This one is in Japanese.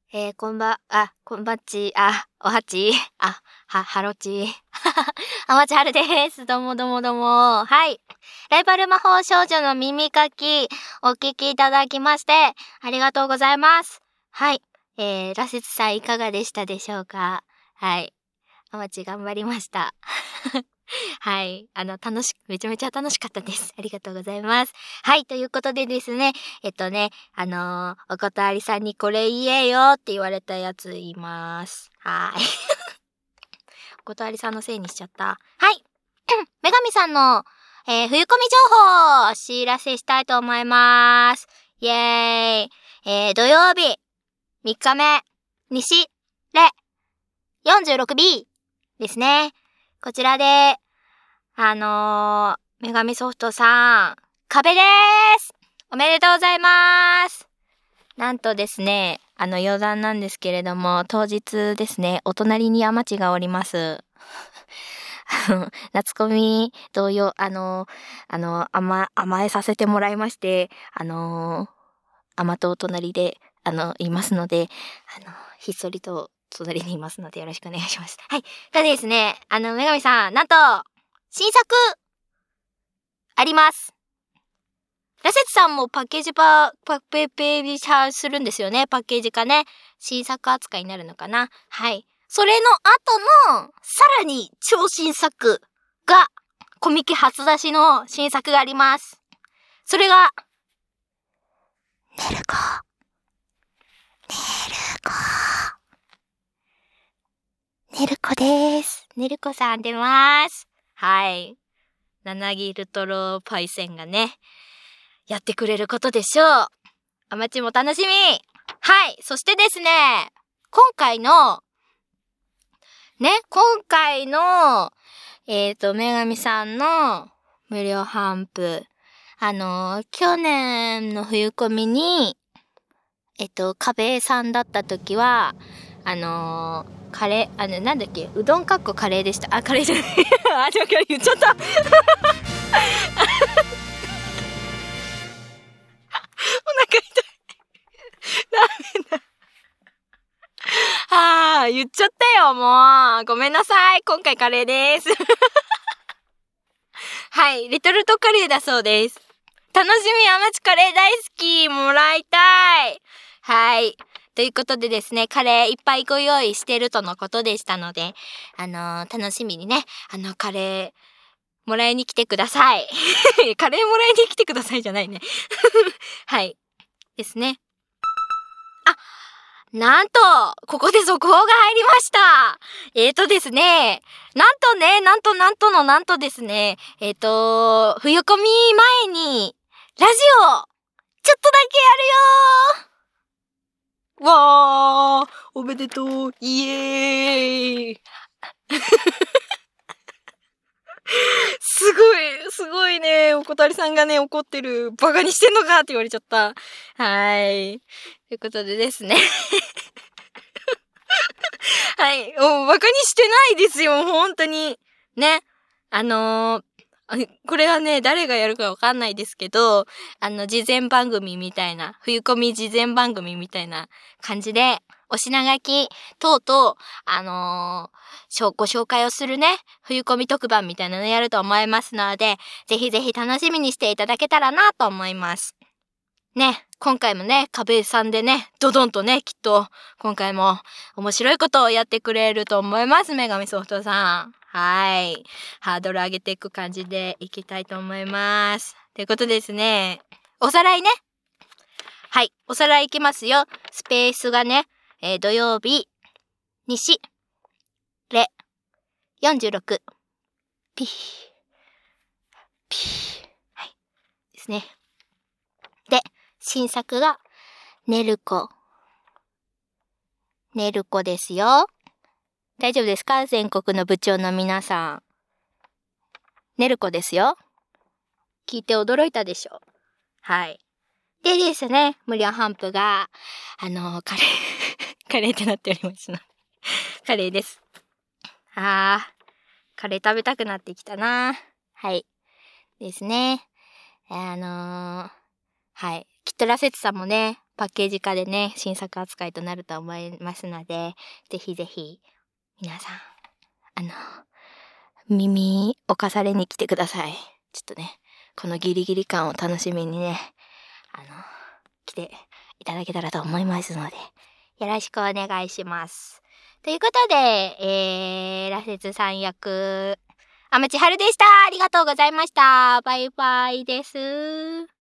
こんばっち、おはち、ハロチ。あまちはるです。どうも。はい。ライバル魔法少女の耳かき、お聞きいただきまして、ありがとうございます。はい。ラセツさんいかがでしたでしょうか？はい。あまち頑張りました。はい。めちゃめちゃ楽しかったです。ありがとうございます。はい。ということでですね、おことありさんにこれ言えよって言われたやつ言います。はい。おことありさんのせいにしちゃった。はい。女神さんの、冬込み情報をお知らせしたいと思います。イェーイ。土曜日、3日目、西、レ、46B ですね。こちらで、女神ソフトさん、壁でーす！おめでとうございます！なんとですね、余談なんですけれども、当日ですね、お隣にアマチがおります。夏コミ同様、甘えさせてもらいまして、アマとお隣で、いますので、ひっそりと隣にいますのでよろしくお願いします。はい。がですね、女神さん、なんと、新作あります。ラセツさんもパッケージ化するんですよね。パッケージ化ね。新作扱いになるのかな。はい。それの後の、さらに超新作が、コミケ初出しの新作があります。それが、ネルコです。ネルコさん出ます。はい。七ギルトロパイセンがね、やってくれることでしょう。アマチも楽しみ。はい。そしてですね、今回の、女神さんの無料頒布。去年の冬コミに、壁さんだった時は、カレー、なんだっけ、うどんかっこカレーでした。カレーじゃない。言っちゃった。お腹痛い。ダメだ。言っちゃったよ、もう。ごめんなさい。今回カレーです。はい、レトルトカレーだそうです。楽しみ、アマチカレー大好き、もらいたい。はい。ということでですね、カレーいっぱいご用意してるとのことでしたので、楽しみにね、カレー、もらいに来てください。カレーもらいに来てくださいじゃないね。はい。ですね。なんと、ここで速報が入りました。ですね、なんとですね、冬コミ前に、ラジオ、ちょっとだけやるよー。わー、おめでとう、イエーイ。すごいね、おこたりさんがね、怒ってる。バカにしてんのかって言われちゃった。はい。ということでですね。はい。バカにしてないですよ、本当に。ね。これはね、誰がやるかわかんないですけど、事前番組みたいな、冬コミ事前番組みたいな感じで、お品書き等々、ご紹介をするね、冬コミ特番みたいなのやると思いますので、ぜひぜひ楽しみにしていただけたらなと思います。ね、今回もね、壁さんでね、ドドンとね、きっと、今回も面白いことをやってくれると思います、女神ソフトさん。はい。ハードル上げていく感じでいきたいと思います。ということですね。おさらいね。はい。おさらいいきますよ。スペースがね、土曜日、西、レ、46、ピー、ピー。はい。ですね。で、新作が、ネルコですよ。大丈夫ですか？全国の部長の皆さん。ネルコですよ。聞いて驚いたでしょ？はい。でですね、無料頒布が、カレー、カレーってなっておりますの。カレーです。カレー食べたくなってきたな。はい。ですね。はい。 きっとラセツさんもね、パッケージ化でね、新作扱いとなると思いますので、ぜひぜひ、皆さん、耳をかされに来てください。ちょっとね、このギリギリ感を楽しみにね、来ていただけたらと思いますので、よろしくお願いします。ということで、ラセツさん役、天地春でした。ありがとうございました。バイバイです。